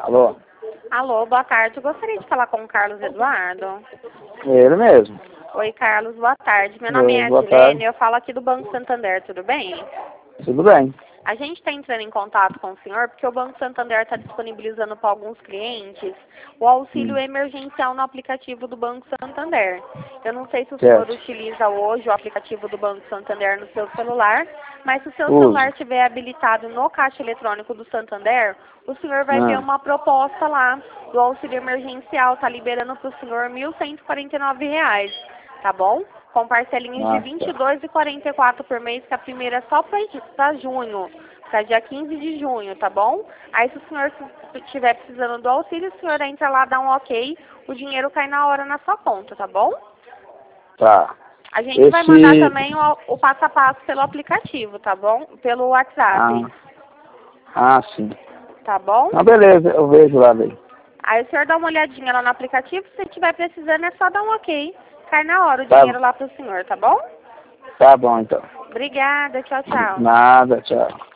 Alô? Alô, boa tarde. Eu gostaria de falar com o Carlos Eduardo. Ele mesmo. Oi, Carlos, boa tarde. Meu nome é Boa Adilene, tarde. eu falo aqui do Banco Santander, tudo bem? Tudo bem. A gente está entrando em contato com o senhor porque o Banco Santander está disponibilizando para alguns clientes o auxílio emergencial no aplicativo do Banco Santander. Eu não sei se o senhor Certo. utiliza hoje o aplicativo do Banco Santander no seu celular, mas se o seu Uso. celular estiver habilitado no caixa eletrônico do Santander, o senhor vai ver uma proposta lá do auxílio emergencial, está liberando para o senhor R$ 1.149, tá bom? Com parcelinhas de R$ 22,44 por mês, que a primeira é só para junho, para dia 15 de junho, tá bom? Aí se o senhor estiver precisando do auxílio, o senhor entra lá, dá um ok, o dinheiro cai na hora na sua conta, tá bom? Tá. A gente vai mandar também o passo a passo pelo aplicativo, tá bom? Pelo WhatsApp, Sim. tá bom? Ah, beleza, eu vejo lá daí. Aí o senhor dá uma olhadinha lá no aplicativo, se estiver precisando é só dar um ok. Cai na hora o Tá. dinheiro lá pro senhor, tá bom? Tá bom, então. Obrigada, tchau, tchau. Nada, tchau.